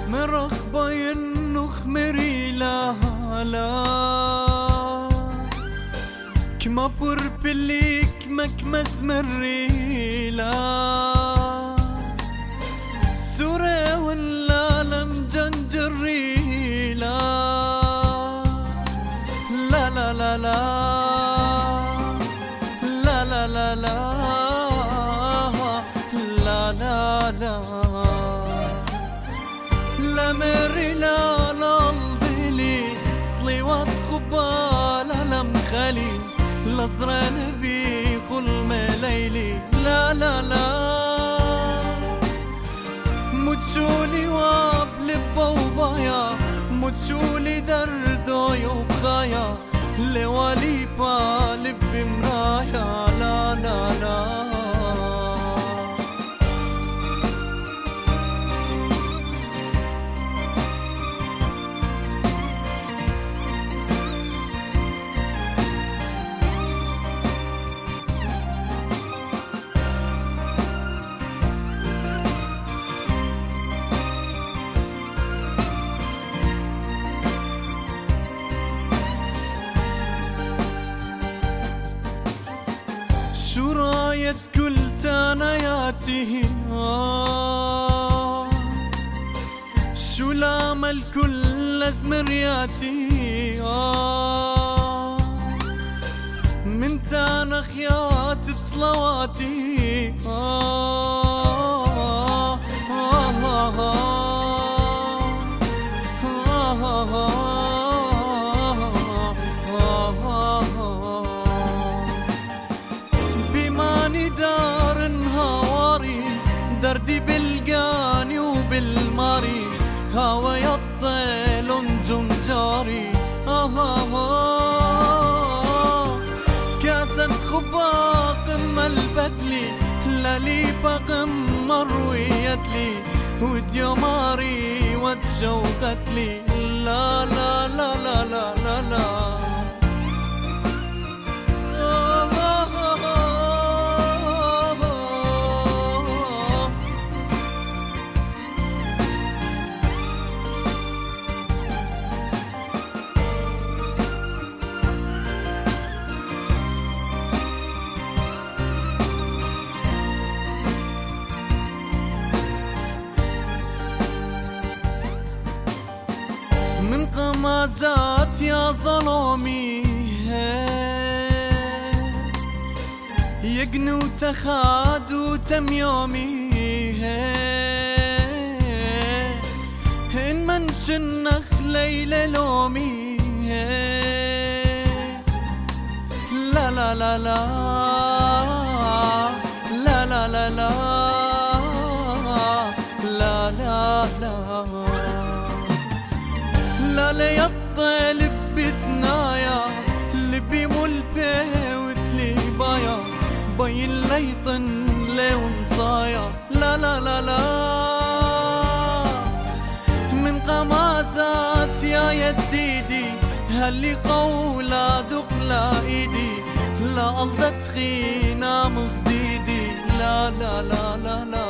مرخبة ينخ مري لا كما بور بليك مكمس مري لا سورة ولا لم جنجري لا لا لا لا لا لا لا لا لا لا لا لا مري لا لالضلي صليوات خبالة لم خلي لزران بي خل مليلي لا لا لا متشولي وابلب وبايا متشولي دردوي وبخايا لوالي بالب مرايا لا لا لا شو راية كل تانياتي شو العمل كل أزمرياتي من تانا خيات صلواتي دردي بالقاني وبالماري هوا يطيل جمجاري كاسة خباق البدلي للي بقم مرويتلي وديوماري وتجوقتلي لا لا لا لا لا لا لا من قمازات يا ظلومي يقنو تخاد وتميومي إن منش النخ ليلة لومي لا لا لا لا لا لا لا لا لا لا لا لا لا يطلب بسنايا لبي ملبي وتلي بايا باين ليطن لون صايا لا لا لا لا من قمازات يا يديدي هاللي قولا دقلا ايدي لا الله تخينا مخديدي لا لا لا لا لا